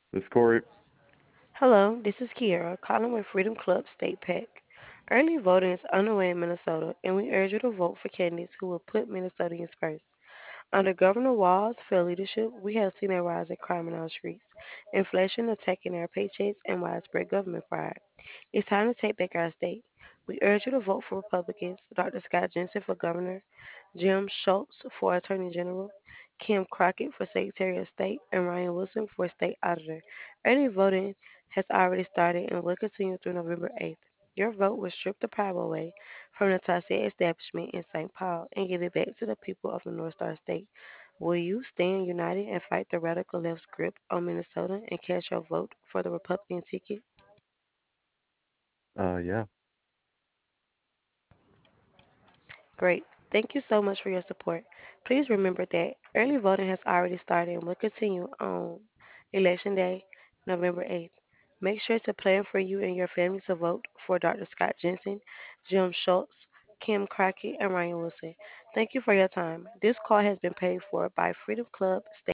This Corey. Hello, this is Kiera, calling with Freedom Club State PAC. Early voting is underway in Minnesota, and we urge you to vote for candidates who will put Minnesotans first. Under Governor Walz's fair leadership, we have seen a rise in crime in our streets, inflation attacking our paychecks, and widespread government fraud. It's time to take back our state. We urge you to vote for Republicans, Dr. Scott Jensen for governor, Jim Schultz for attorney general, Kim Crockett for secretary of state, and Ryan Wilson for state auditor. Early voting has already started and will continue through November 8th. Your vote will strip the power away from the Tassay establishment in St. Paul and give it back to the people of the North Star State. Will you stand united and fight the radical left's grip on Minnesota and cast your vote for the Republican ticket? Yeah. Great. Thank you so much for your support. Please remember that early voting has already started and will continue on Election Day, November 8th. Make sure to plan for you and your family to vote for Dr. Scott Jensen, Jim Schultz, Kim Crockett, and Ryan Wilson. Thank you for your time. This call has been paid for by Freedom Club